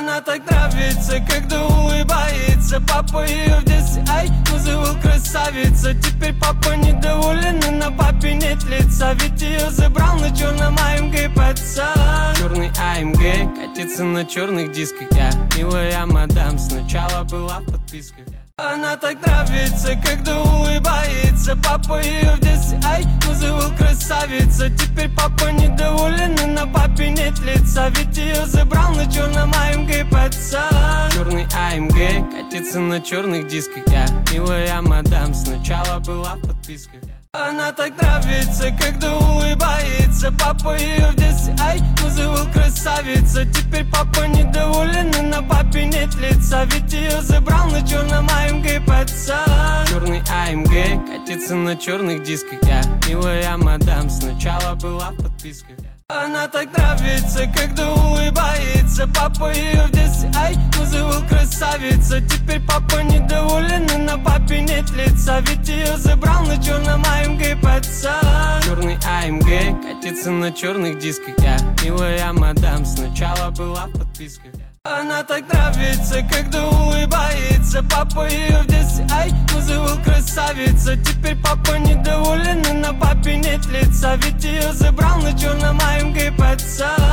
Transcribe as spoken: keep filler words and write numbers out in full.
Она так нравится, когда улыбается. Папа ее в детстве, ай, называл красавица. Теперь папа недоволен, и на папе нет лица. Ведь ее забрал на черном а эм гэ пацан. Черный а эм гэ катится на черных дисках. Я, милая мадам, сначала была в подписках. Она так нравится, когда улыбается. Папа ее в детстве, ай, называл красавица. Теперь папа недоволен, и на папе нет лица. Ведь ее забрал на черном а эм гэ пацан. Черный а эм гэ катится на черных дисках. Я, милая мадам, сначала была в подписках. Она так нравится, когда улыбается. Папа ее в детстве, ай, называл красавица. Теперь папа недоволен, и на папе нет лица. Ведь ее забрал на черном а эм гэ пацан. Черный а эм гэ катится на черных дисках. Я, милая мадам, сначала была в подписках. Она так нравится, когда улыбается. Папа ее в детстве, ай, называл красавица. Теперь папа недоволен, и на папе нет лица. Ведь ее забрал на черном а эм гэ пацан. Черный а эм гэ катится на черных дисках. Я, милая мадам, сначала была в подписках. Она так нравится, когда улыбается. Папа ее в детстве, ай, называл красавица. Теперь папа недоволен, и на папе нет лица. Ведь ее забрал на черном а эм гэ пацан.